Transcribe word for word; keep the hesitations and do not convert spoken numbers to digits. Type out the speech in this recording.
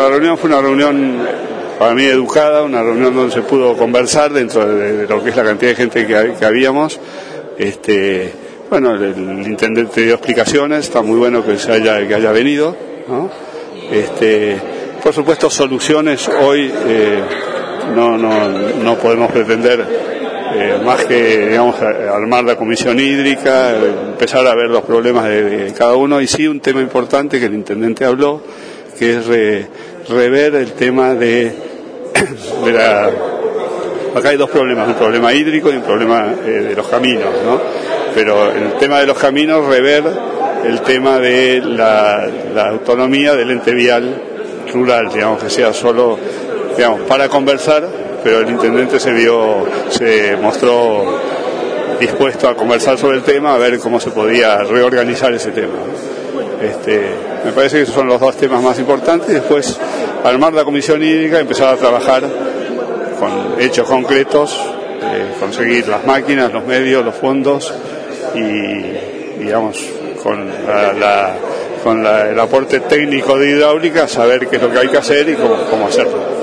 la reunión fue una reunión para mí educada, una reunión donde se pudo conversar dentro de, de lo que es la cantidad de gente que, que habíamos. Este, bueno, el, el intendente dio explicaciones, está muy bueno que se haya, que haya venido, ¿no? Este, por supuesto, soluciones hoy eh, no, no, no podemos pretender. Eh, más que, digamos, armar la comisión hídrica, eh, empezar a ver los problemas de, de cada uno, y sí un tema importante que el intendente habló, que es re, rever el tema de, de la... Acá hay dos problemas, un problema hídrico y un problema eh, de los caminos, ¿no? Pero el tema de los caminos, rever el tema de la, la autonomía del ente vial rural, digamos, que sea solo, digamos, para conversar. Pero el intendente se vio, se mostró dispuesto a conversar sobre el tema, a ver cómo se podía reorganizar ese tema. Este, me parece que esos son los dos temas más importantes. Después, armar la comisión hídrica, empezar a trabajar con hechos concretos, eh, conseguir las máquinas, los medios, los fondos y, digamos, con, la, la, con la, el aporte técnico de hidráulica, saber qué es lo que hay que hacer y cómo, cómo hacerlo.